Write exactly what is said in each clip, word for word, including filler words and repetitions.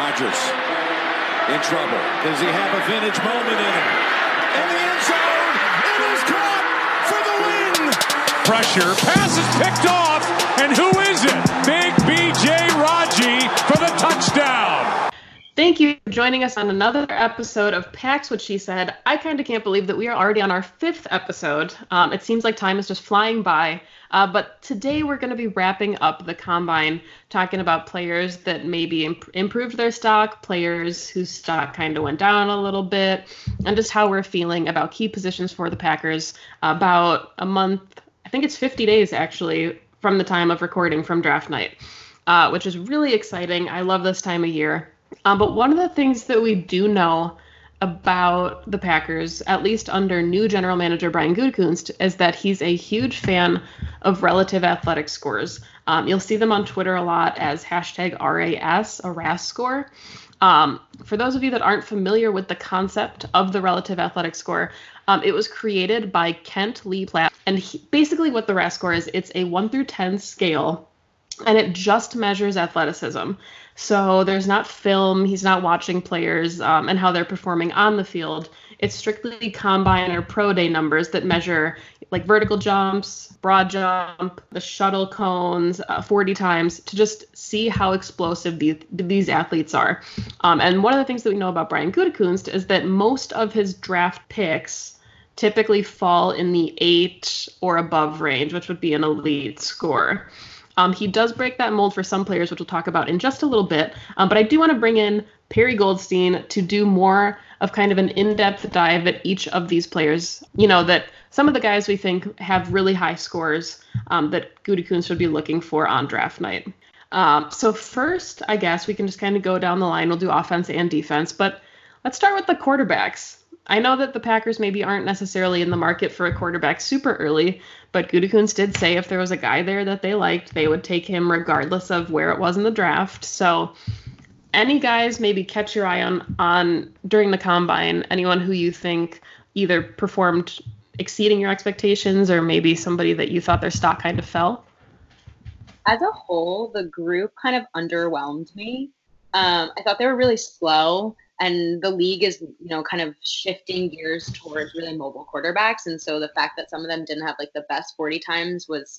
Rodgers in trouble. Does he have a vintage moment in him? In the end zone, it is caught for the win. Pressure, pass is picked off, and who is it? Big B J Raji for the touchdown. Thank you for joining us on another episode of Pack's What She Said. I kind of can't believe that we are already on our fifth episode. Um, it seems like time is just flying by. Uh, but today we're going to be wrapping up the Combine, talking about players that maybe imp- improved their stock, players whose stock kind of went down a little bit, and just how we're feeling about key positions for the Packers about a month, I think it's fifty days actually, from the time of recording from draft night, uh, which is really exciting. I love this time of year. Um, but one of the things that we do know about the Packers, at least under new general manager Brian Gutekunst, is that he's a huge fan of relative athletic scores. Um, you'll see them on Twitter a lot as hashtag R A S, a R A S score. Um, for those of you that aren't familiar with the concept of the relative athletic score, um, it was created by Kent Lee Platt. And he, basically what the R A S score is, it's a one through ten scale, and it just measures athleticism. So there's not film, he's not watching players um, and how they're performing on the field. It's strictly combine or pro day numbers that measure like vertical jumps, broad jump, the shuttle cones, uh, forty times to just see how explosive these, these athletes are. Um, and one of the things that we know about Brian Gutekunst is that most of his draft picks typically fall in the eight or above range, which would be an elite score. Um, he does break that mold for some players, which we'll talk about in just a little bit. Um, but I do want to bring in Perry Goldstein to do more of kind of an in-depth dive at each of these players. You know, that some of the guys we think have really high scores um, that Gutekunst would be looking for on draft night. Um, so first, I guess we can just kind of go down the line. We'll do offense and defense. But let's start with the quarterbacks. I know that the Packers maybe aren't necessarily in the market for a quarterback super early, but Gutekunst did say if there was a guy there that they liked, they would take him regardless of where it was in the draft. So any guys maybe catch your eye on, on during the Combine, anyone who you think either performed exceeding your expectations or maybe somebody that you thought their stock kind of fell? As a whole, the group kind of underwhelmed me. Um, I thought they were really slow. And the league is, you know, kind of shifting gears towards really mobile quarterbacks. And so the fact that some of them didn't have like the best forty times was,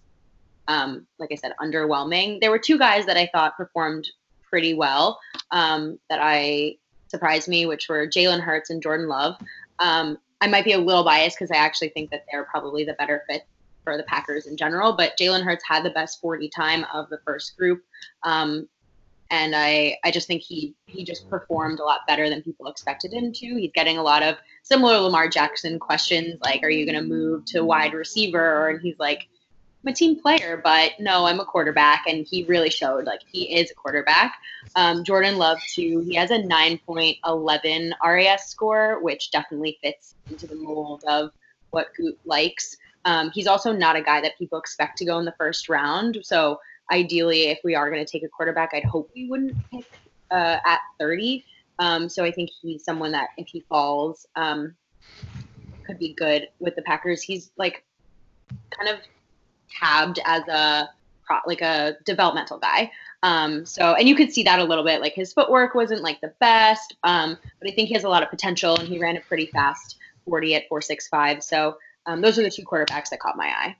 um, like I said, underwhelming. There were two guys that I thought performed pretty well um, that I surprised me, which were Jalen Hurts and Jordan Love. Um, I might be a little biased because I actually think that they're probably the better fit for the Packers in general. But Jalen Hurts had the best forty time of the first group. Um, And I, I just think he he just performed a lot better than people expected him to. He's getting a lot of similar Lamar Jackson questions, like, are you going to move to wide receiver? And he's like, I'm a team player, but no, I'm a quarterback. And he really showed, like, he is a quarterback. Um, Jordan Love, too, he has a nine point one one R A S score, which definitely fits into the mold of what Goot likes. Um, he's also not a guy that people expect to go in the first round. So ideally, if we are going to take a quarterback, I'd hope we wouldn't pick uh, at thirty. Um, so I think he's someone that if he falls, um, could be good with the Packers. He's like kind of tabbed as a pro, like a developmental guy. Um, so, and you could see that a little bit, like his footwork wasn't like the best, um, but I think he has a lot of potential and he ran a pretty fast forty at four six five. So um, those are the two quarterbacks that caught my eye.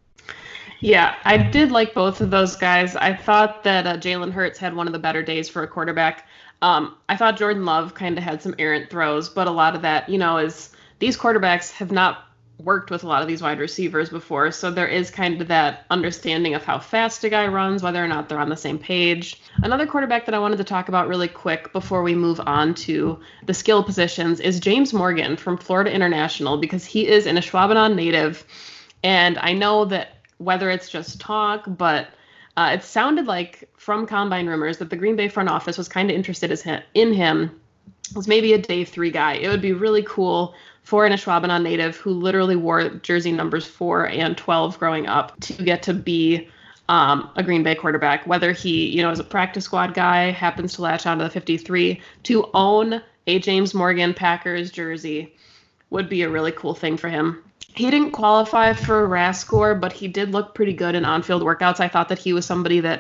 Yeah, I did like both of those guys. I thought that uh, Jalen Hurts had one of the better days for a quarterback. Um, I thought Jordan Love kind of had some errant throws, but a lot of that, you know, is these quarterbacks have not worked with a lot of these wide receivers before, so there is kind of that understanding of how fast a guy runs, whether or not they're on the same page. Another quarterback that I wanted to talk about really quick before we move on to the skill positions is James Morgan from Florida International, because he is an Ashwaubenon native, and I know that whether it's just talk, but uh, it sounded like from Combine rumors that the Green Bay front office was kind of interested as him, in him as maybe a day three guy. It would be really cool for an Ashwaubenon native who literally wore jersey numbers four and twelve growing up to get to be um, a Green Bay quarterback, whether he, you know, is a practice squad guy, happens to latch onto the fifty-three, to own a James Morgan Packers jersey would be a really cool thing for him. He didn't qualify for a R A S score, but he did look pretty good in on-field workouts. I thought that he was somebody that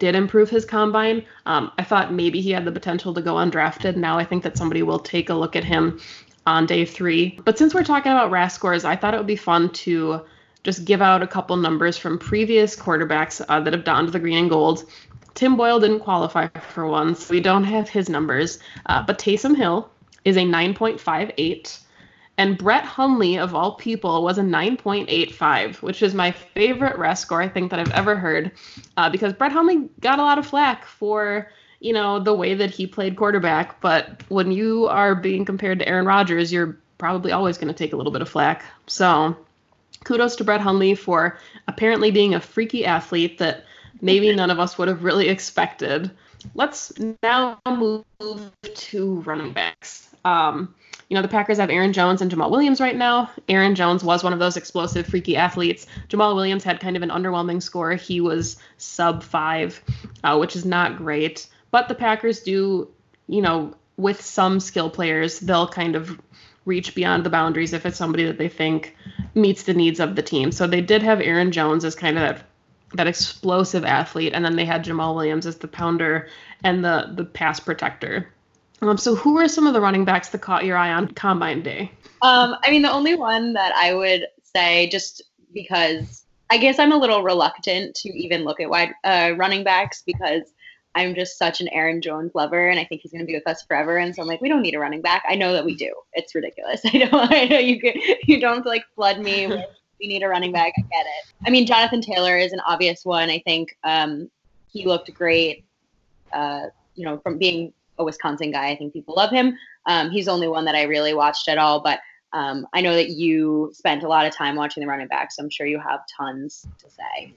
did improve his combine. Um, I thought maybe he had the potential to go undrafted. Now I think that somebody will take a look at him on day three. But since we're talking about R A S scores, I thought it would be fun to just give out a couple numbers from previous quarterbacks uh, that have donned the green and gold. Tim Boyle didn't qualify for one, so we don't have his numbers. Uh, but Taysom Hill is a nine point five eight. And Brett Hundley, of all people, was a nine point eight five, which is my favorite R A S score I think that I've ever heard, uh, because Brett Hundley got a lot of flack for, you know, the way that he played quarterback. But when you are being compared to Aaron Rodgers, you're probably always going to take a little bit of flack. So kudos to Brett Hundley for apparently being a freaky athlete that maybe none of us would have really expected. Let's now move to running backs. Um, You know, the Packers have Aaron Jones and Jamal Williams right now. Aaron Jones was one of those explosive, freaky athletes. Jamal Williams had kind of an underwhelming score. He was sub five, uh, which is not great. But the Packers do, you know, with some skill players, they'll kind of reach beyond the boundaries if it's somebody that they think meets the needs of the team. So they did have Aaron Jones as kind of that, that explosive athlete. And then they had Jamal Williams as the pounder and the, the pass protector. Um, so who are some of the running backs that caught your eye on Combine Day? Um, I mean, the only one that I would say, just because I guess I'm a little reluctant to even look at wide uh, running backs because I'm just such an Aaron Jones lover, and I think he's going to be with us forever. And so I'm like, we don't need a running back. I know that we do. It's ridiculous. I know. I know you can, you don't like flood me with we need a running back. I get it. I mean, Jonathan Taylor is an obvious one. I think um, he looked great. Uh, you know, from being a Wisconsin guy, I think people love him. Um, he's the only one that I really watched at all, but um, I know that you spent a lot of time watching the running backs, so I'm sure you have tons to say.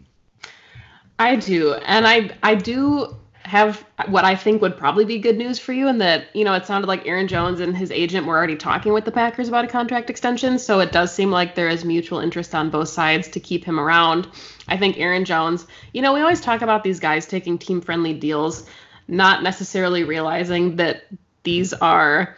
I do, and I I do have what I think would probably be good news for you, in that, you know, it sounded like Aaron Jones and his agent were already talking with the Packers about a contract extension, so it does seem like there is mutual interest on both sides to keep him around. I think Aaron Jones, you know, we always talk about these guys taking team-friendly deals, not necessarily realizing that these are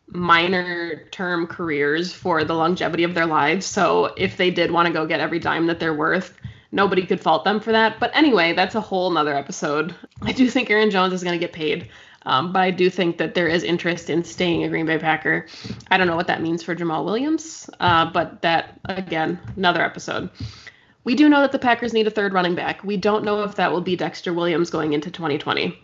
minor term careers for the longevity of their lives. So if they did want to go get every dime that they're worth, nobody could fault them for that. But anyway, that's a whole nother episode. I do think Aaron Jones is going to get paid, um, but I do think that there is interest in staying a Green Bay Packer. I don't know what that means for Jamal Williams, uh, but that, again, another episode. We do know that the Packers need a third running back. We don't know if that will be Dexter Williams going into twenty twenty.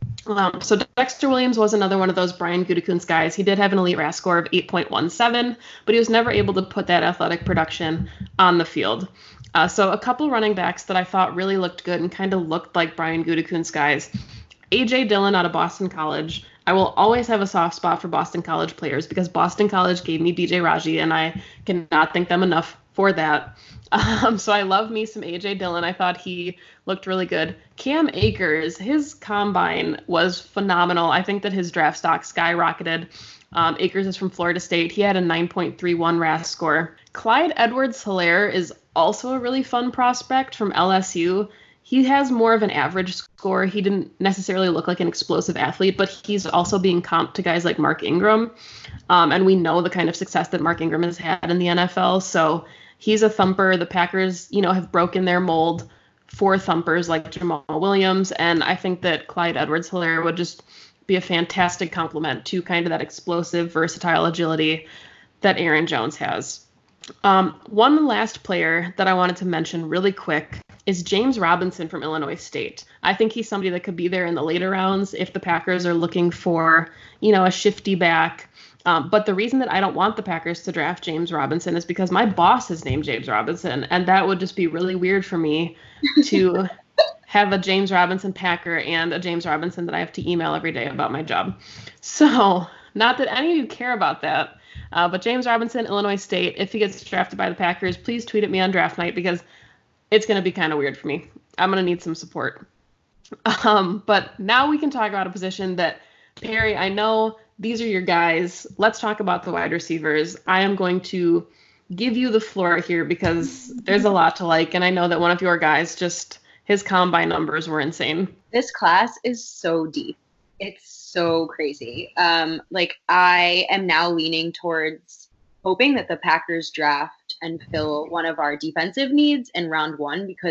Um, so Dexter Williams was another one of those Brian Gutekunst guys. He did have an elite R A S score of eight point one seven, but he was never able to put that athletic production on the field. Uh, so a couple running backs that I thought really looked good and kind of looked like Brian Gutekunst guys. A J Dillon out of Boston College. I will always have a soft spot for Boston College players because Boston College gave me B J Raji, and I cannot thank them enough for that. Um, so I love me some A J Dillon. I thought he looked really good. Cam Akers, his combine was phenomenal. I think that his draft stock skyrocketed. Um, Akers is from Florida State. He had a nine point three one R A S score. Clyde Edwards-Helaire is also a really fun prospect from L S U. He has more of an average score. He didn't necessarily look like an explosive athlete, but he's also being comped to guys like Mark Ingram. Um, and we know the kind of success that Mark Ingram has had in the N F L. So he's a thumper. The Packers, you know, have broken their mold for thumpers like Jamal Williams. And I think that Clyde Edwards-Helaire would just be a fantastic complement to kind of that explosive, versatile agility that Aaron Jones has. Um, one last player that I wanted to mention really quick is James Robinson from Illinois State. I think he's somebody that could be there in the later rounds if the Packers are looking for, you know, a shifty back. Um, but the reason that I don't want the Packers to draft James Robinson is because my boss is named James Robinson, and that would just be really weird for me to have a James Robinson Packer and a James Robinson that I have to email every day about my job. So not that any of you care about that, uh, but James Robinson, Illinois State, if he gets drafted by the Packers, please tweet at me on draft night because it's going to be kind of weird for me. I'm going to need some support. Um, but now we can talk about a position that, Perry, I know these are your guys. Let's talk about the wide receivers. I am going to give you the floor here because there's a lot to like, and I know that one of your guys just, his combine numbers were insane. This class is so deep. It's so crazy. Um, like, I am now leaning towards hoping that the Packers draft and fill one of our defensive needs in round one, because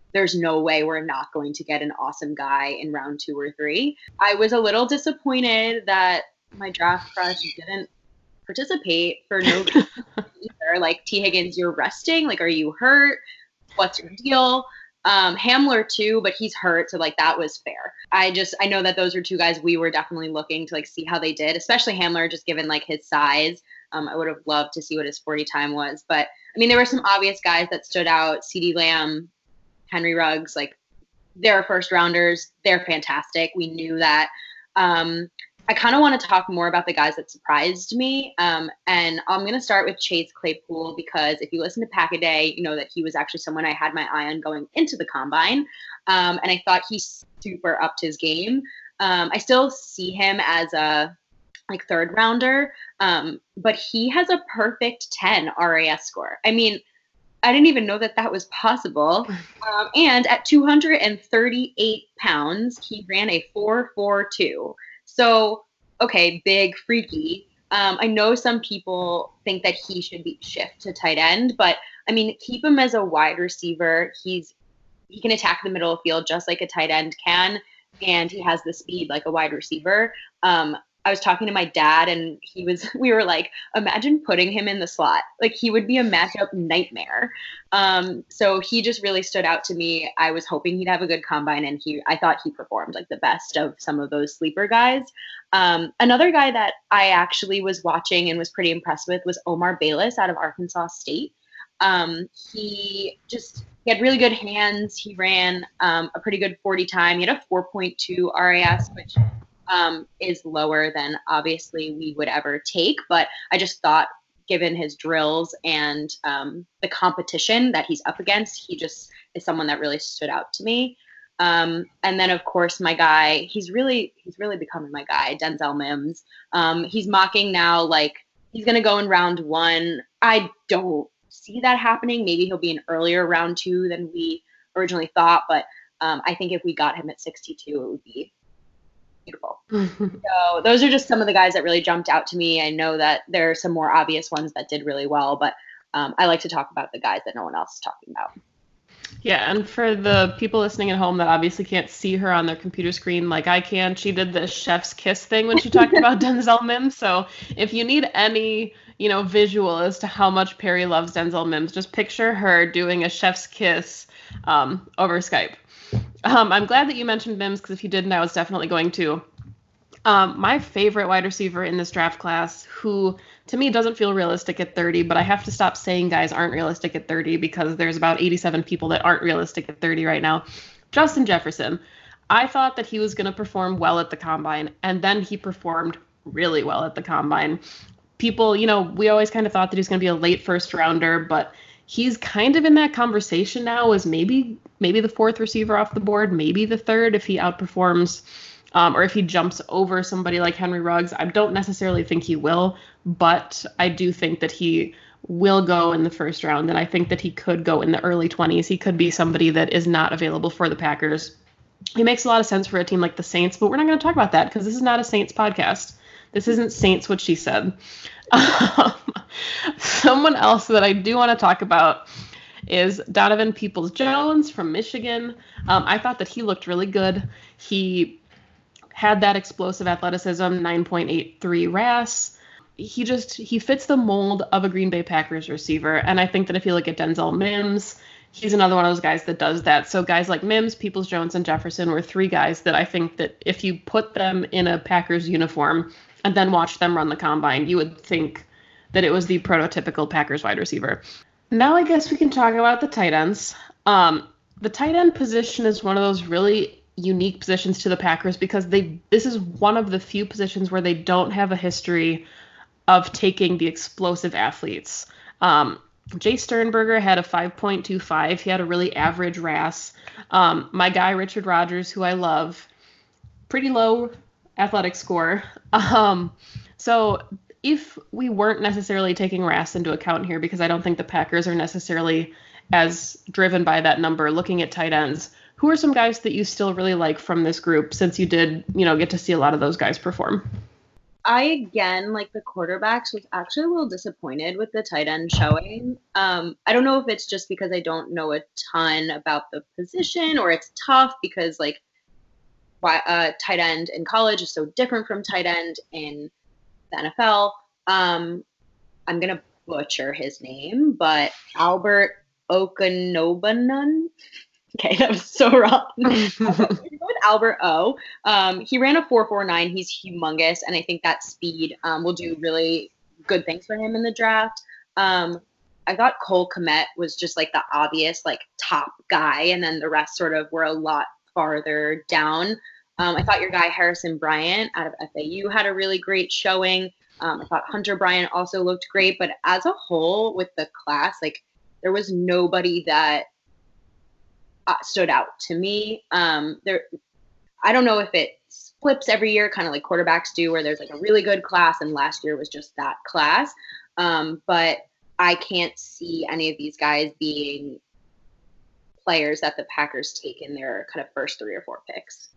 there's no way we're not going to get an awesome guy in round two or three. I was a little disappointed that my draft crush didn't participate for no reason either. Like, T. Higgins, you're resting. Like, are you hurt? What's your deal? Um, Hamler too, but he's hurt, so like that was fair. I just I know that those were two guys we were definitely looking to like see how they did, especially Hamler, just given like his size. Um, I would have loved to see what his forty time was, but I mean there were some obvious guys that stood out. CeeDee Lamb, Henry Ruggs, like they're first rounders. They're fantastic. We knew that. Um, I kind of want to talk more about the guys that surprised me. Um, and I'm going to start with Chase Claypool, because if you listen to Pack a Day, you know that he was actually someone I had my eye on going into the combine. Um, and I thought he's super upped his game. Um, I still see him as a like third rounder, um, but he has a perfect ten R A S score. I mean, I didn't even know that that was possible. Um, and at two hundred thirty-eight pounds, he ran a four four two. So, okay, big, freaky. Um, I know some people think that he should be shift to tight end, but I mean, keep him as a wide receiver. He's he can attack the middle of the field just like a tight end can, and he has the speed like a wide receiver. Um, I was talking to my dad, and he was we were like, imagine putting him in the slot. Like, he would be a matchup nightmare. Um, so he just really stood out to me. I was hoping he'd have a good combine, and he I thought he performed like the best of some of those sleeper guys. Um, another guy that I actually was watching and was pretty impressed with was Omar Bayless out of Arkansas State. Um, he just he had really good hands. He ran um, a pretty good forty time. He had a four point two R A S, which um, is lower than obviously we would ever take. But I just thought, given his drills and um, the competition that he's up against, he just is someone that really stood out to me. Um, and then, of course, my guy, he's really he's really becoming my guy, Denzel Mims. Um, he's mocking now, like, he's going to go in round one. I don't see that happening. Maybe he'll be an earlier round two than we originally thought. But um, I think if we got him at sixty-two, it would be beautiful. So those are just some of the guys that really jumped out to me. I know that there are some more obvious ones that did really well, but um, I like to talk about the guys that no one else is talking about. Yeah, and for the people listening at home that obviously can't see her on their computer screen like I can, she did the chef's kiss thing when she talked about Denzel Mims. So if you need any, you know, visual as to how much Perry loves Denzel Mims, just picture her doing a chef's kiss um, over Skype. Um, I'm glad that you mentioned Mims, because if you didn't, I was definitely going to. Um, my favorite wide receiver in this draft class, who to me doesn't feel realistic at thirty, but I have to stop saying guys aren't realistic at thirty because there's about eighty-seven people that aren't realistic at thirty right now. Justin Jefferson. I thought that he was going to perform well at the combine, and then he performed really well at the combine. People, you know, we always kind of thought that he's going to be a late first rounder, but he's kind of in that conversation now as maybe maybe the fourth receiver off the board, maybe the third if he outperforms. Um, or if he jumps over somebody like Henry Ruggs. I don't necessarily think he will, but I do think that he will go in the first round, and I think that he could go in the early twenties. He could be somebody that is not available for the Packers. He makes a lot of sense for a team like the Saints, but we're not going to talk about that because this is not a Saints podcast. This isn't Saints What She Said. Um, someone else that I do want to talk about is Donovan Peoples-Jones from Michigan. Um, I thought that he looked really good. He had that explosive athleticism, nine point eight three R A S. He just, he fits the mold of a Green Bay Packers receiver. And I think that if you look at Denzel Mims, he's another one of those guys that does that. So guys like Mims, Peoples-Jones, and Jefferson were three guys that I think that if you put them in a Packers uniform and then watch them run the combine, you would think that it was the prototypical Packers wide receiver. Now I guess we can talk about the tight ends. Um, the tight end position is one of those really unique positions to the Packers because they this is one of the few positions where they don't have a history of taking the explosive athletes. Um, Jay Sternberger had a five point two five. He had a really average R A S. Um, my guy, Richard Rodgers, who I love, pretty low athletic score. Um, so if we weren't necessarily taking R A S into account here, because I don't think the Packers are necessarily as driven by that number, looking at tight ends, who are some guys that you still really like from this group since you did, you know, get to see a lot of those guys perform? I again, like the quarterbacks, was actually a little disappointed with the tight end showing. Um, I don't know if it's just because I don't know a ton about the position, or it's tough because like why uh, tight end in college is so different from tight end in the N F L. Um, I'm gonna butcher his name, but Albert Okanobanan. Okay, that was so wrong. With Albert O, um, he ran a four four nine. He's humongous, and I think that speed um, will do really good things for him in the draft. Um, I thought Cole Kmet was just like the obvious like top guy, and then the rest sort of were a lot farther down. Um, I thought your guy Harrison Bryant out of F A U had a really great showing. Um, I thought Hunter Bryant also looked great, but as a whole with the class, like there was nobody that uh, stood out to me. Um, there, I don't know if it flips every year, kind of like quarterbacks do, where there's like a really good class, and last year was just that class. Um, but I can't see any of these guys being players that the Packers take in their kind of first three or four picks.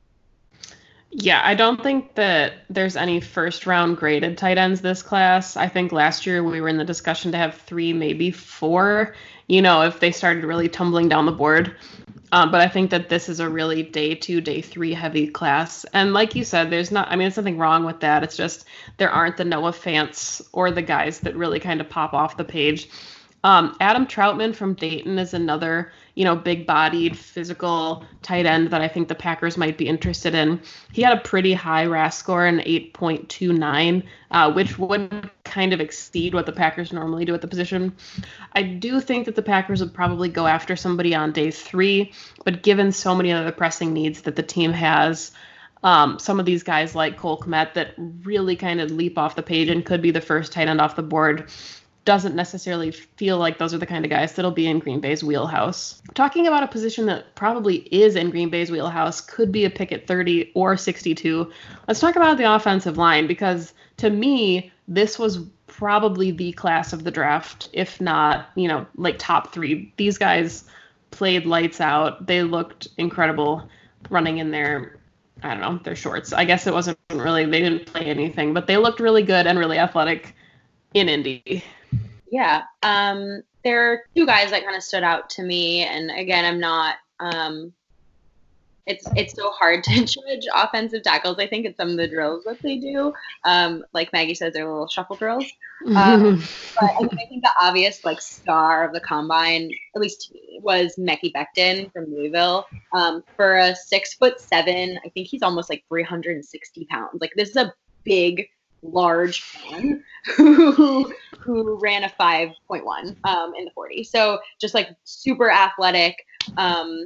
Yeah, I don't think that there's any first round graded tight ends this class. I think last year we were in the discussion to have three, maybe four, you know, if they started really tumbling down the board. Um, but I think that this is a really day two, day three heavy class. And like you said, there's not, I mean, there's nothing wrong with that. It's just there aren't the Noah Fants or the guys that really kind of pop off the page. Um, Adam Troutman from Dayton is another, you know, big-bodied, physical tight end that I think the Packers might be interested in. He had a pretty high R A S score, an eight point two nine, uh, which would kind of exceed what the Packers normally do at the position. I do think that the Packers would probably go after somebody on day three, but given so many other pressing needs that the team has, um, some of these guys like Cole Kmet that really kind of leap off the page and could be the first tight end off the board, doesn't necessarily feel like those are the kind of guys that'll be in Green Bay's wheelhouse. Talking about a position that probably is in Green Bay's wheelhouse, could be a pick at thirty or sixty-two. Let's talk about the offensive line, because to me, this was probably the class of the draft, if not, you know, like top three. These guys played lights out. They looked incredible running in their, I don't know, their shorts. I guess it wasn't really, they didn't play anything, but they looked really good and really athletic in Indy. Yeah, um, there are two guys that kind of stood out to me, and again, I'm not. Um, it's it's so hard to judge offensive tackles. I think it's some of the drills that they do. Um, like Maggie says, they're little shuffle drills. Um, but I, mean, I think the obvious like star of the combine, at least to me, was Mekhi Becton from Louisville. Um, for a six foot seven, I think he's almost like three hundred sixty pounds. Like this is a big, large man who who ran a five point one um, in the forty. So just like super athletic, um,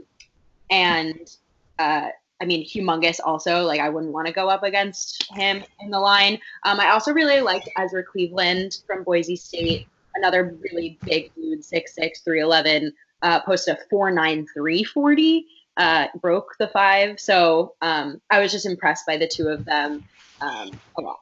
and uh, I mean humongous also. Like I wouldn't want to go up against him in the line. Um, I also really liked Ezra Cleveland from Boise State, another really big dude, six six, three eleven, uh, posted a four nine three forty, uh, broke the five. So um, I was just impressed by the two of them um, a lot.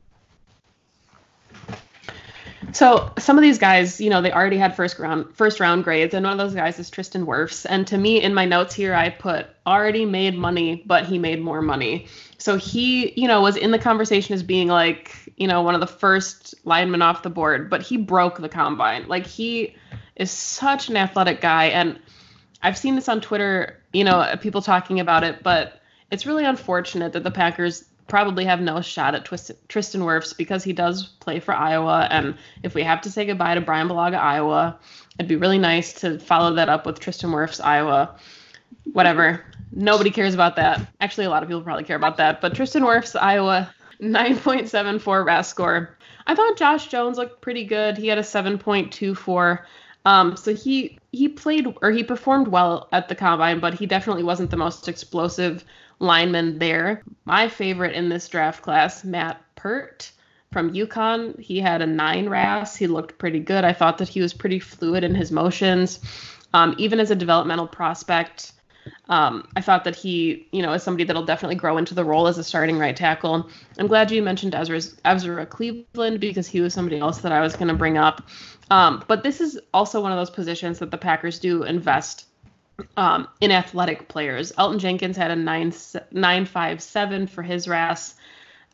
So some of these guys, you know, they already had first round first round grades, and one of those guys is Tristan Wirfs. And to me, in my notes here, I put already made money, but he made more money. So he, you know, was in the conversation as being like, you know, one of the first linemen off the board, but he broke the combine. Like he is such an athletic guy, and I've seen this on Twitter, you know, people talking about it, but it's really unfortunate that the Packers probably have no shot at Twist- Tristan Wirfs because he does play for Iowa. And if we have to say goodbye to Brian Bulaga, Iowa, it'd be really nice to follow that up with Tristan Wirfs, Iowa. Whatever. Nobody cares about that. Actually, a lot of people probably care about that. But Tristan Wirfs, Iowa, nine point seven four R A S score. I thought Josh Jones looked pretty good. He had a seven point two four. Um, so he he played or he performed well at the combine, but he definitely wasn't the most explosive lineman there. My favorite in this draft class, Matt Pert from UConn. He had a nine R A S. He looked pretty good. I thought that he was pretty fluid in his motions. Um, even as a developmental prospect, um, I thought that he, you know, is somebody that'll definitely grow into the role as a starting right tackle. I'm glad you mentioned Ezra, Ezra Cleveland because he was somebody else that I was going to bring up. Um, but this is also one of those positions that the Packers do invest Um, in athletic players. Elton Jenkins had a nine nine five seven for his R A S.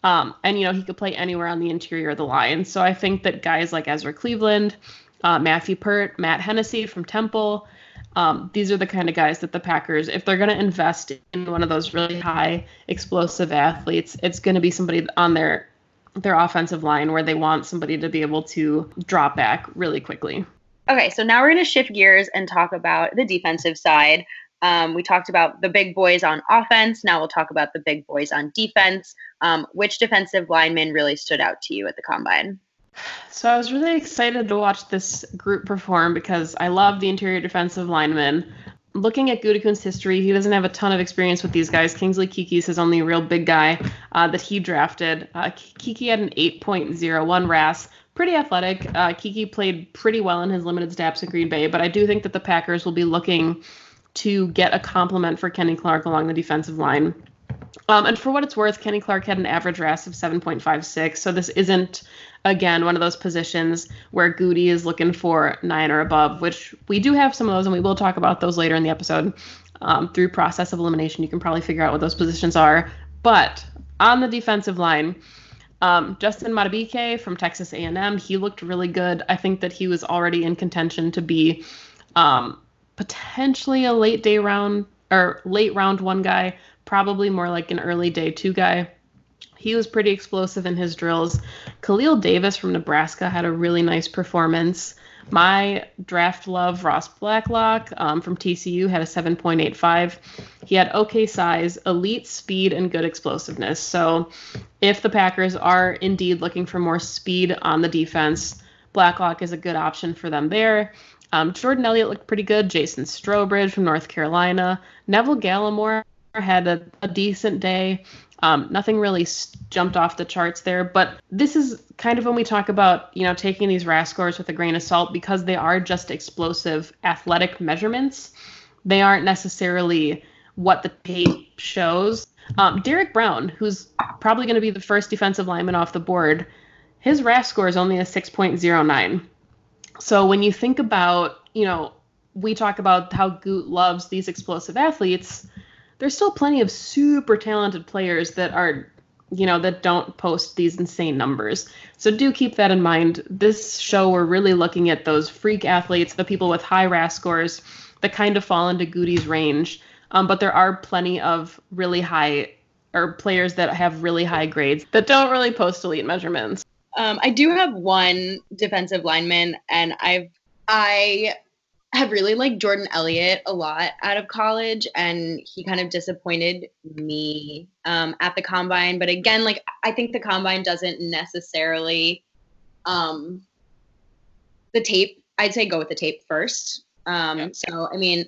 Um, and, you know, he could play anywhere on the interior of the line. So I think that guys like Ezra Cleveland, uh, Matthew Pert, Matt Hennessy from Temple, um, these are the kind of guys that the Packers, if they're going to invest in one of those really high explosive athletes, it's going to be somebody on their their offensive line where they want somebody to be able to drop back really quickly. Okay, so now we're going to shift gears and talk about the defensive side. Um, we talked about the big boys on offense. Now we'll talk about the big boys on defense. Um, which defensive lineman really stood out to you at the Combine? So I was really excited to watch this group perform because I love the interior defensive linemen. Looking at Gutekunst's history, he doesn't have a ton of experience with these guys. Kingsley Keke is his only real big guy uh, that he drafted. Uh, Keke had an eight point oh one R A S. Pretty athletic. Uh, Keke played pretty well in his limited snaps in Green Bay, but I do think that the Packers will be looking to get a compliment for Kenny Clark along the defensive line. Um, and for what it's worth, Kenny Clark had an average R A S of seven point five six, so this isn't, again, one of those positions where Goody is looking for nine or above, which we do have some of those, and we will talk about those later in the episode. Um, through process of elimination, you can probably figure out what those positions are. But on the defensive line, um, Justin Madubuike from Texas A and M, he looked really good. I think that he was already in contention to be um, potentially a late day round or late round one guy, probably more like an early day two guy. He was pretty explosive in his drills. Khalil Davis from Nebraska had a really nice performance. My draft love, Ross Blacklock um, from T C U, had a seven point eight five. He had okay size, elite speed, and good explosiveness. So if the Packers are indeed looking for more speed on the defense, Blacklock is a good option for them there. Um, Jordan Elliott looked pretty good. Jason Strowbridge from North Carolina. Neville Gallimore had a, a decent day. Um, nothing really jumped off the charts there, but this is kind of when we talk about, you know, taking these R A S scores with a grain of salt because they are just explosive athletic measurements. They aren't necessarily what the tape shows. Um, Derek Brown, who's probably going to be the first defensive lineman off the board, his R A S score is only a six point oh nine. So when you think about, you know, we talk about how Goot loves these explosive athletes, there's still plenty of super talented players that are, you know, that don't post these insane numbers. So do keep that in mind. This show, we're really looking at those freak athletes, the people with high R A S scores that kind of fall into Goody's range. Um, but there are plenty of really high, or players that have really high grades that don't really post elite measurements. Um, I do have one defensive lineman, and I've, I have really liked Jordan Elliott a lot out of college, and he kind of disappointed me um, at the Combine. But again, like, I think the Combine doesn't necessarily, um, the tape, I'd say go with the tape first. Um, yeah. So, I mean,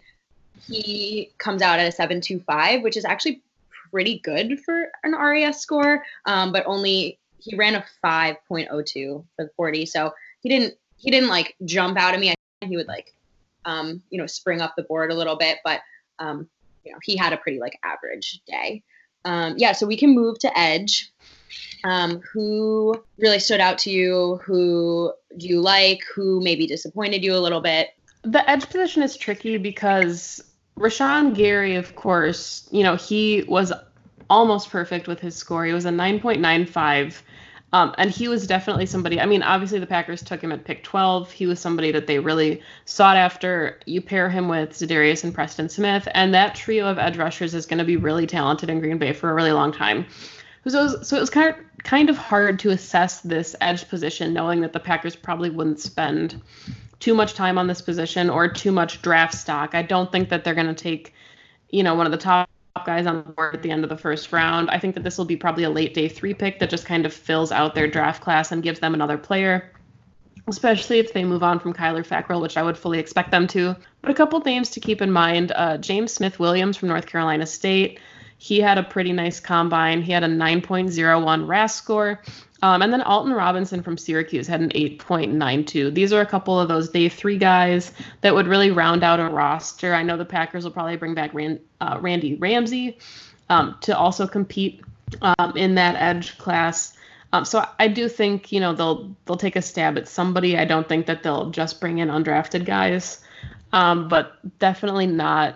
he comes out at a seven two five, which is actually pretty good for an R A S score, um, but only, he ran a five point oh two for the forty. So he didn't, he didn't like jump out at me. I think he would like, Um, you know, spring up the board a little bit, but, um, you know, he had a pretty, like, average day. Um, yeah, so we can move to edge. Um, who really stood out to you? Who do you like? Who maybe disappointed you a little bit? The edge position is tricky because Rashawn Gary, of course, you know, he was almost perfect with his score. He was a nine point nine five. Um, and he was definitely somebody, I mean, obviously the Packers took him at pick twelve. He was somebody that they really sought after. You pair him with Za'Darius and Preston Smith, and that trio of edge rushers is going to be really talented in Green Bay for a really long time. So it was, so it was kind of, kind of hard to assess this edge position, knowing that the Packers probably wouldn't spend too much time on this position or too much draft stock. I don't think that they're going to take, you know, one of the top guys on the board at the end of the first round. I think that this will be probably a late day three pick that just kind of fills out their draft class and gives them another player, especially if they move on from Kyler Fackrell, which I would fully expect them to. But a couple names to keep in mind, uh, James Smith-Williams from North Carolina State. He had a pretty nice combine. He had a nine point oh one R A S score. Um, and then Alton Robinson from Syracuse had an eight point nine two. These are a couple of those day three guys that would really round out a roster. I know the Packers will probably bring back Rand, uh, Randy Ramsey um, to also compete um, in that edge class. Um, so I do think, you know, they'll they'll take a stab at somebody. I don't think that they'll just bring in undrafted guys, um, but definitely not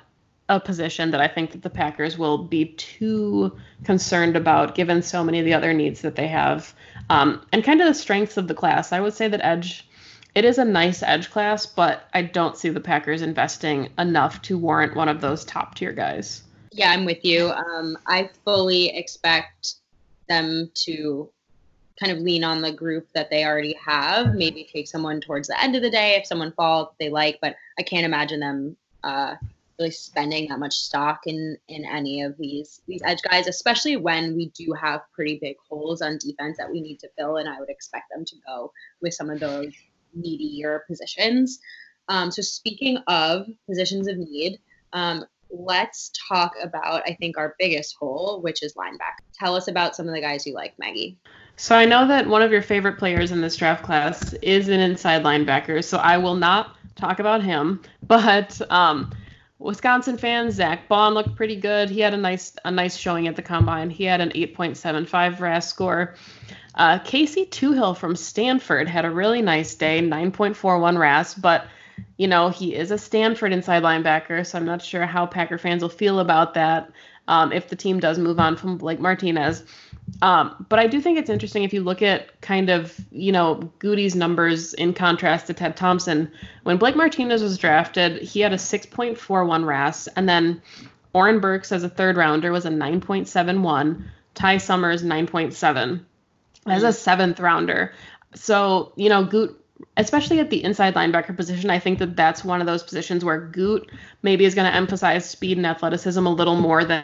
a position that I think that the Packers will be too concerned about, given so many of the other needs that they have, um, and kind of the strengths of the class. I would say that edge, it is a nice edge class, but I don't see the Packers investing enough to warrant one of those top tier guys. Yeah, I'm with you. Um, I fully expect them to kind of lean on the group that they already have, maybe take someone towards the end of the day if someone falls that they like, but I can't imagine them uh, really spending that much stock in in any of these these edge guys, especially when we do have pretty big holes on defense that we need to fill, and I would expect them to go with some of those needier positions. Um, so speaking of positions of need, um, let's talk about, I think, our biggest hole, which is linebacker. Tell us about some of the guys you like, Maggie. So I know that one of your favorite players in this draft class is an inside linebacker, so I will not talk about him. But um, Wisconsin fans, Zach Bond looked pretty good. He had a nice a nice showing at the combine. He had an eight point seven five R A S score. Uh, Casey Toohill from Stanford had a really nice day, nine point four one R A S, but you know, he is a Stanford inside linebacker, so I'm not sure how Packer fans will feel about that um, if the team does move on from Blake Martinez. Um, but I do think it's interesting if you look at kind of, you know, Goody's numbers in contrast to Ted Thompson. When Blake Martinez was drafted, he had a six point four one R A S, and then Oren Burks as a third rounder was a nine point seven one, Ty Summers nine point seven as a seventh rounder. So, you know, Goot, especially at the inside linebacker position, I think that that's one of those positions where Goot maybe is going to emphasize speed and athleticism a little more than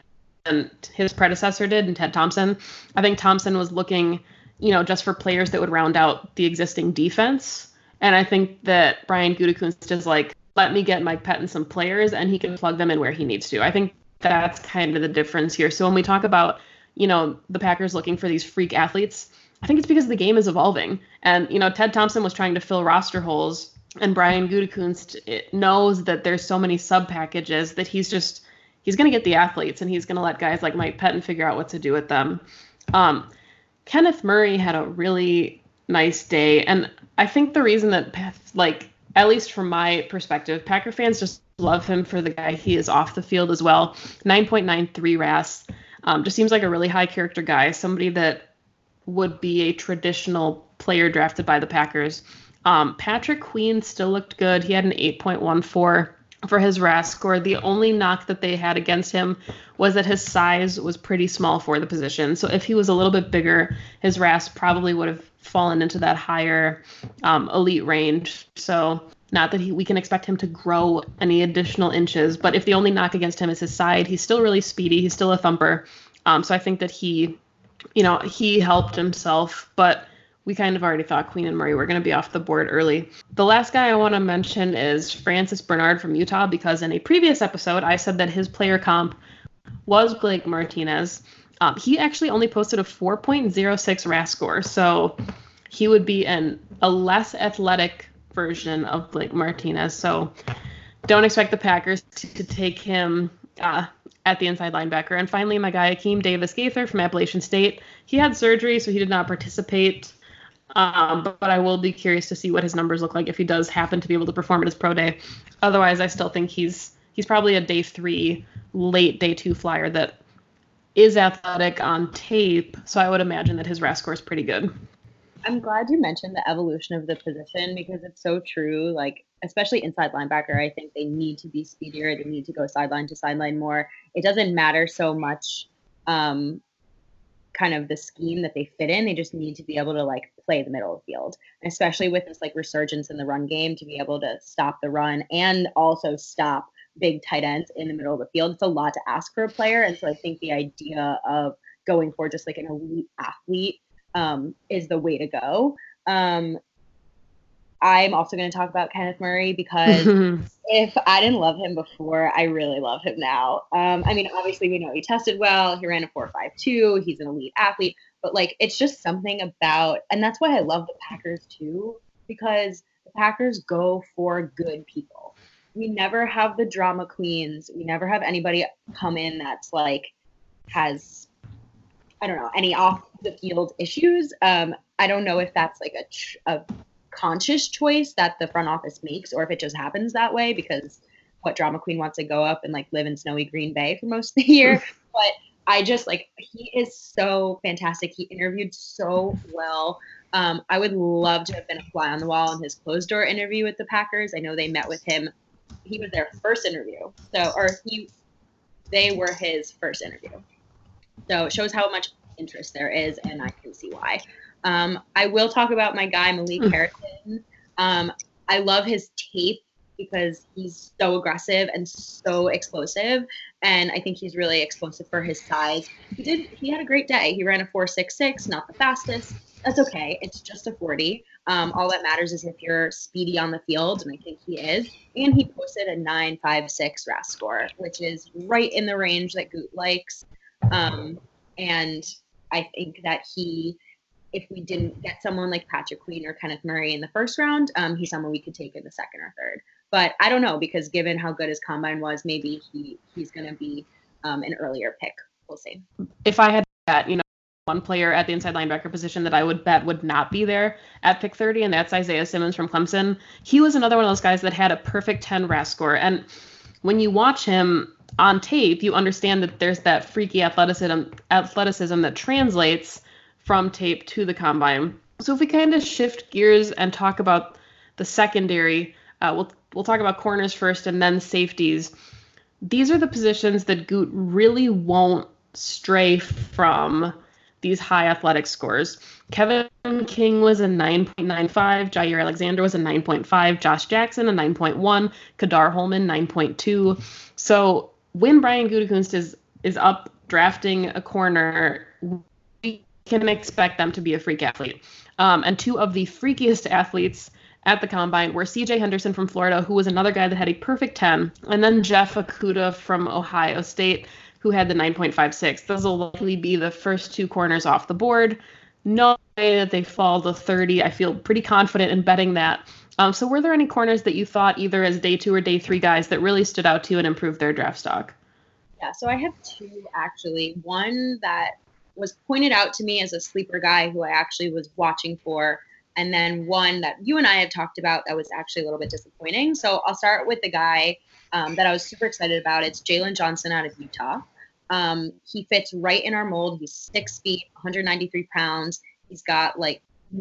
his predecessor did, and Ted Thompson. I think Thompson was looking, you know, just for players that would round out the existing defense. And I think that Brian Gutekunst is like, let me get Mike Pettin some players and he can plug them in where he needs to. I think that's kind of the difference here. So when we talk about, you know, the Packers looking for these freak athletes, I think it's because the game is evolving. And, you know, Ted Thompson was trying to fill roster holes, and Brian Gutekunst knows that there's so many sub packages that he's just, he's going to get the athletes, and he's going to let guys like Mike Pettin figure out what to do with them. Um, Kenneth Murray had a really nice day. And I think the reason that, like, at least from my perspective, Packer fans just love him for the guy he is off the field as well. nine point nine three R A S. Um, just seems like a really high character guy, somebody that would be a traditional player drafted by the Packers. Um, Patrick Queen still looked good. He had an eight point one four for his R A S score. The only knock that they had against him was that his size was pretty small for the position. So if he was a little bit bigger, his R A S probably would have fallen into that higher um, elite range. So not that he, we can expect him to grow any additional inches, but if the only knock against him is his side, he's still really speedy. He's still a thumper. Um, so I think that he, you know, he helped himself, but we kind of already thought Queen and Murray were going to be off the board early. The last guy I want to mention is Francis Bernard from Utah, because in a previous episode, I said that his player comp was Blake Martinez. Um, he actually only posted a four point oh six R A S score, so he would be an a less athletic version of Blake Martinez. So don't expect the Packers to, to take him uh, at the inside linebacker. And finally, my guy Akeem Davis Gaither from Appalachian State. He had surgery, so he did not participate. Um, but, but I will be curious to see what his numbers look like if he does happen to be able to perform at his pro day. Otherwise, I still think he's he's probably a day three, late day two flyer that is athletic on tape. So I would imagine that his R A S score is pretty good. I'm glad you mentioned the evolution of the position, because it's so true. Like, especially inside linebacker, I think they need to be speedier. They need to go sideline to sideline more. It doesn't matter so much um, kind of the scheme that they fit in. They just need to be able to like play the middle of the field, and especially with this like resurgence in the run game, to be able to stop the run and also stop big tight ends in the middle of the field. It's a lot to ask for a player. And so I think the idea of going for just like an elite athlete um, is the way to go. Um, I'm also going to talk about Kenneth Murray, because if I didn't love him before, I really love him now. Um, I mean, obviously we know he tested well. He ran a four five two. He's an elite athlete. But like, it's just something about, and that's why I love the Packers too, because the Packers go for good people. We never have the drama queens. We never have anybody come in that's like has, I don't know, any off the field issues. Um, I don't know if that's like a, tr- a conscious choice that the front office makes, or if it just happens that way because what drama queen wants to go up and like live in snowy Green Bay for most of the year. But I just like, he is so fantastic. He interviewed so well. Um, I would love to have been a fly on the wall in his closed door interview with the Packers. I know they met with him. He was their first interview. So, or he, they were his first interview. So it shows how much interest there is, and I can see why. Um, I will talk about my guy, Malik mm. Harrison. Um, I love his tape because he's so aggressive and so explosive, and I think he's really explosive for his size. He did. He had a great day. He ran a four six six, not the fastest. That's okay. It's just a forty. Um, all that matters is if you're speedy on the field, and I think he is. And he posted a nine five six R A S score, which is right in the range that Goot likes. Um, and I think that he, if we didn't get someone like Patrick Queen or Kenneth Murray in the first round, um, he's someone we could take in the second or third. But I don't know, because given how good his combine was, maybe he he's going to be um, an earlier pick. We'll see. If I had that, you know, one player at the inside linebacker position that I would bet would not be there at pick thirty, and that's Isaiah Simmons from Clemson. He was another one of those guys that had a perfect ten R A S score. And when you watch him on tape, you understand that there's that freaky athleticism athleticism that translates from tape to the combine. So if we kind of shift gears and talk about the secondary, uh, we'll we'll talk about corners first and then safeties. These are the positions that Goot really won't stray from these high athletic scores. Kevin King was a nine point nine five, Jair Alexander was a nine point five, Josh Jackson a nine point one, Kadar Holman nine point two. So when Brian Gutekunst is is up drafting a corner, we can expect them to be a freak athlete. Um, and two of the freakiest athletes at the combine were C J Henderson from Florida, who was another guy that had a perfect ten, and then Jeff Okudah from Ohio State, who had the nine point five six. Those will likely be the first two corners off the board. No way that they fall to thirty. I feel pretty confident in betting that. Um, so were there any corners that you thought either as day two or day three guys that really stood out to you and improved their draft stock? Yeah, so I have two, actually. One that was pointed out to me as a sleeper guy who I actually was watching for, and then one that you and I have talked about that was actually a little bit disappointing. So I'll start with the guy um, that I was super excited about. It's Jalen Johnson out of Utah. Um, he fits right in our mold. He's six feet, one hundred ninety-three pounds. He's got like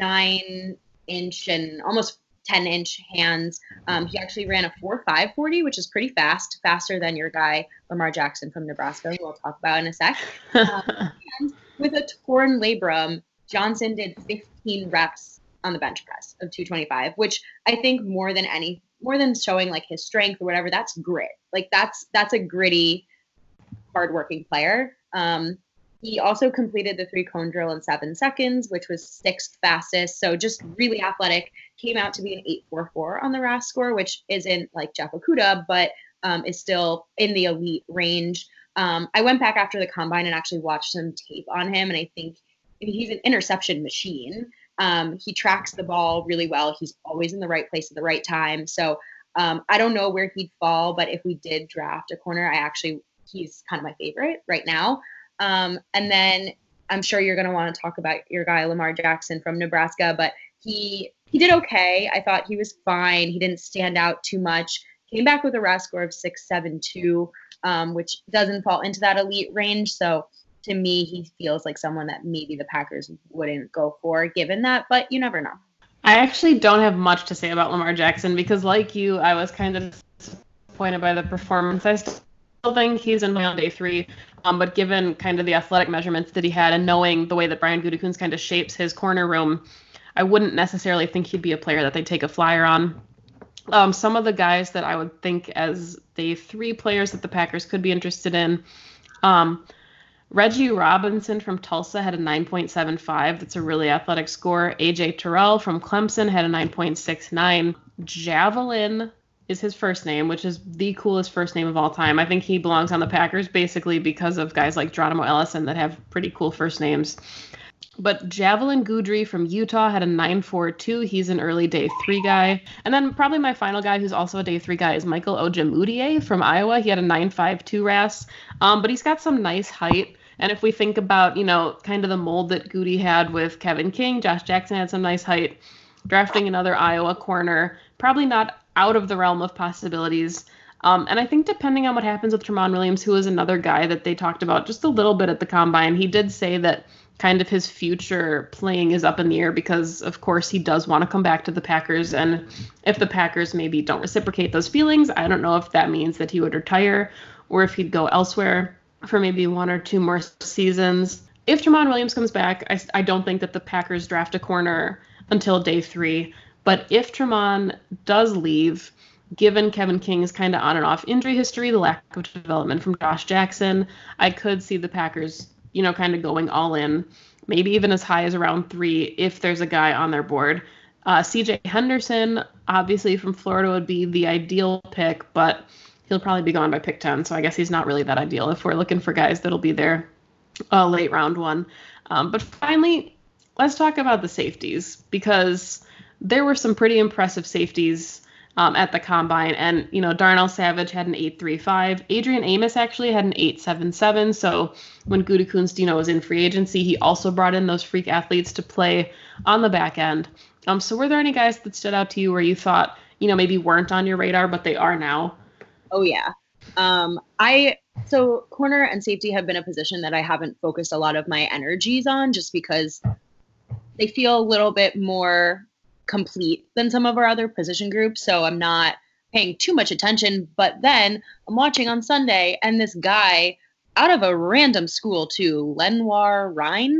nine inch and almost ten inch hands. Um, he actually ran a four five forty, which is pretty fast, faster than your guy, Lamar Jackson from Nebraska, who we'll talk about in a sec. Um, and with a torn labrum, Johnson did fifteen reps on the bench press of two twenty-five, which I think more than any, more than showing like his strength or whatever, that's grit. Like that's, that's a gritty, hardworking player. Um, he also completed the three cone drill in seven seconds, which was sixth fastest. So just really athletic. Came out to be an eight four four on the R A S score, which isn't like Jeff Okudah, but um, is still in the elite range. Um, I went back after the combine and actually watched some tape on him, and I think he's an interception machine. Um, he tracks the ball really well. He's always in the right place at the right time. So um, I don't know where he'd fall, but if we did draft a corner, I actually he's kind of my favorite right now. Um, and then I'm sure you're going to want to talk about your guy, Lamar Jackson from Nebraska, but he he did okay. I thought he was fine. He didn't stand out too much. Came back with a R A S score of six seven two, um, which doesn't fall into that elite range. So to me, he feels like someone that maybe the Packers wouldn't go for given that, but you never know. I actually don't have much to say about Lamar Jackson because like you, I was kind of disappointed by the performance. I still think he's in my on day three, um, but given kind of the athletic measurements that he had and knowing the way that Brian Gutekunst kind of shapes his corner room, I wouldn't necessarily think he'd be a player that they take a flyer on. Um, some of the guys that I would think as day three players that the Packers could be interested in, um, Reggie Robinson from Tulsa had a nine point seven five. That's a really athletic score. A J Terrell from Clemson had a nine point six nine. Javelin is his first name, which is the coolest first name of all time. I think he belongs on the Packers basically because of guys like Geronimo Ellison that have pretty cool first names. But Javelin Goudry from Utah had a nine four two. He's an early day three guy. And then probably my final guy who's also a day three guy is Michael Ojemudia from Iowa. He had a nine five two R A S. Um, but he's got some nice height. And if we think about, you know, kind of the mold that Goody had with Kevin King, Josh Jackson had some nice height. Drafting another Iowa corner, probably not out of the realm of possibilities. Um, and I think depending on what happens with Tramon Williams, who is another guy that they talked about just a little bit at the Combine, he did say that kind of his future playing is up in the air because, of course, he does want to come back to the Packers. And if the Packers maybe don't reciprocate those feelings, I don't know if that means that he would retire or if he'd go elsewhere for maybe one or two more seasons. If Tramon Williams comes back, I, I don't think that the Packers draft a corner until day three. But if Tramon does leave, given Kevin King's kind of on and off injury history, the lack of development from Josh Jackson, I could see the Packers, you know, kind of going all in, maybe even as high as around three if there's a guy on their board. Uh, C J Henderson, obviously from Florida, would be the ideal pick, but he'll probably be gone by pick ten, so I guess he's not really that ideal if we're looking for guys that'll be there uh, late round one. Um, but finally, let's talk about the safeties, because there were some pretty impressive safeties Um, at the Combine. And, you know, Darnell Savage had an eight three five. Adrian Amos actually had an eight seven seven. So when Gutekunst, you know, was in free agency, he also brought in those freak athletes to play on the back end. Um, so were there any guys that stood out to you where you thought, you know, maybe weren't on your radar, but they are now? Oh, yeah. Um, I so corner and safety have been a position that I haven't focused a lot of my energies on just because they feel a little bit more complete than some of our other position groups, so I'm not paying too much attention. But then I'm watching on Sunday, and this guy out of a random school too, Lenoir Rhine,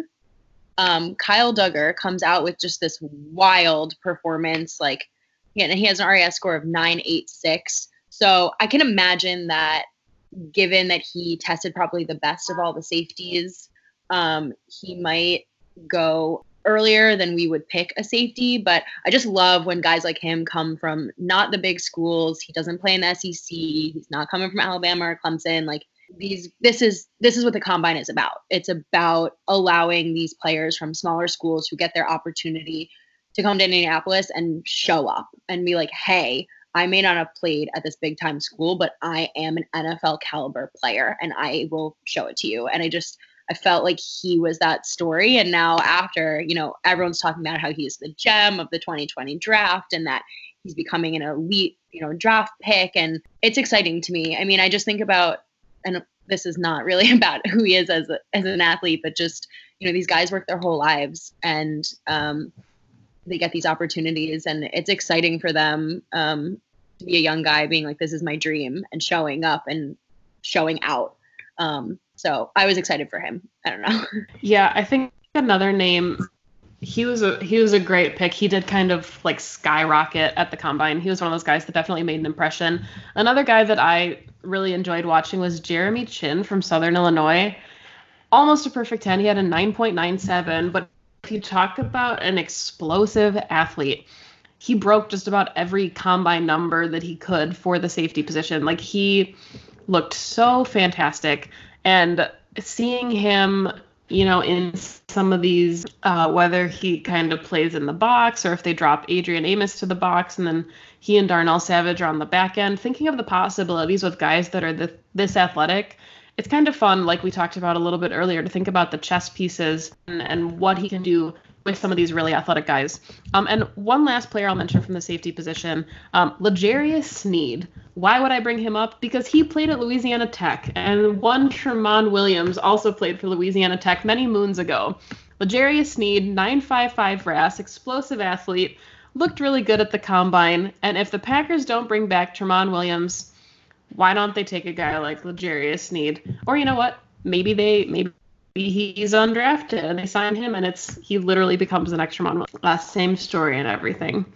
um, Kyle Duggar, comes out with just this wild performance. Like, yeah, and he has an R A S score of nine eight six. So I can imagine that, given that he tested probably the best of all the safeties, um, he might go earlier than we would pick a safety. But I just love when guys like him come from not the big schools. He doesn't play in the S E C. He's not coming from Alabama or Clemson. Like these, this is, this is what the Combine is about. It's about allowing these players from smaller schools who get their opportunity to come to Indianapolis and show up and be like, hey, I may not have played at this big time school, but I am an N F L caliber player and I will show it to you. And I just, I felt like he was that story. And now after, you know, everyone's talking about how he is the gem of the twenty twenty draft and that he's becoming an elite, you know, draft pick. And it's exciting to me. I mean, I just think about, and this is not really about who he is as a, as an athlete, but just, you know, these guys work their whole lives and um, they get these opportunities and it's exciting for them um, to be a young guy being like, this is my dream and showing up and showing out. Um, So I was excited for him. I don't know. Yeah, I think another name, he was a he was a great pick. He did kind of like skyrocket at the Combine. He was one of those guys that definitely made an impression. Another guy that I really enjoyed watching was Jeremy Chin from Southern Illinois. Almost a perfect ten. He had a nine point nine seven. But if you talk about an explosive athlete, he broke just about every Combine number that he could for the safety position. Like he looked so fantastic. And seeing him, you know, in some of these, uh, whether he kind of plays in the box or if they drop Adrian Amos to the box and then he and Darnell Savage are on the back end, thinking of the possibilities with guys that are the, this athletic, it's kind of fun, like we talked about a little bit earlier, to think about the chess pieces and, and what he can do with some of these really athletic guys. Um, and one last player I'll mention from the safety position, um, L'Jarius Sneed. Why would I bring him up? Because he played at Louisiana Tech, and one Tramon Williams also played for Louisiana Tech many moons ago. L'Jarius Sneed, nine five five R A S, explosive athlete, looked really good at the Combine, and if the Packers don't bring back Tramon Williams, why don't they take a guy like L'Jarius Sneed? Or you know what? Maybe they maybe he's undrafted and they sign him and it's he literally becomes the next Tramon Williams. Uh, same story and everything.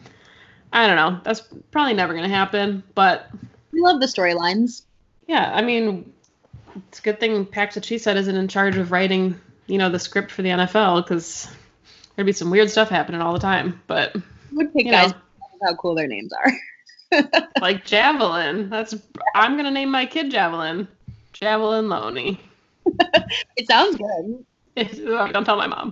I don't know. That's probably never going to happen, but we love the storylines. Yeah, I mean, it's a good thing Pax What She Said isn't in charge of writing, you know, the script for the N F L, because there'd be some weird stuff happening all the time. But would pick guys how cool their names are. Like Javelin. That's I'm gonna name my kid Javelin. Javelin Loney. It sounds good. Don't tell my mom.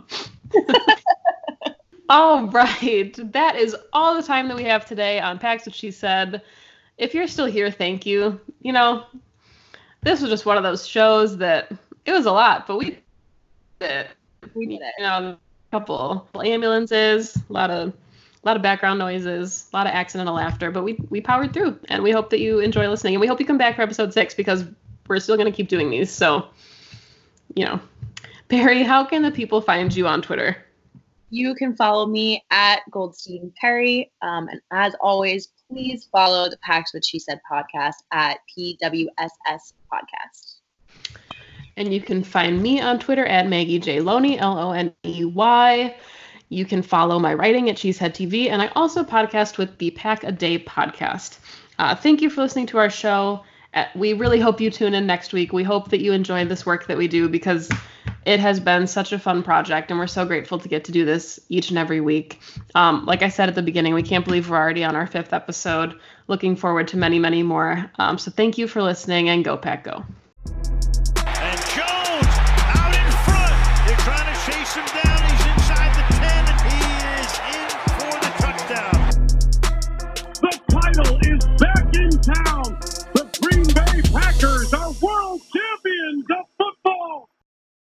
All right. That is all the time that we have today on Pax What She Said. If you're still here, thank you. You know, this was just one of those shows that it was a lot, but we did it. We did it. You know, a couple ambulances, a lot of a a lot of background noises, a lot of accidental laughter, but we we powered through, and we hope that you enjoy listening, and we hope you come back for episode six because we're still going to keep doing these. So, you know, Perry, how can the people find you on Twitter? You can follow me at Goldstein Perry, um, and as always, please follow the Pax What She Said podcast at P W S S Podcast. And you can find me on Twitter at Maggie J. Loney, L O N E Y. You can follow my writing at Cheesehead T V, and I also podcast with the Pack a Day podcast. Uh, thank you for listening to our show. Uh, we really hope you tune in next week. We hope that you enjoy this work that we do because it has been such a fun project, and we're so grateful to get to do this each and every week. Um, like I said at the beginning, we can't believe we're already on our fifth episode. Looking forward to many, many more. Um, so thank you for listening, and go Pack Go. And Jones out in front. They're trying to chase him down.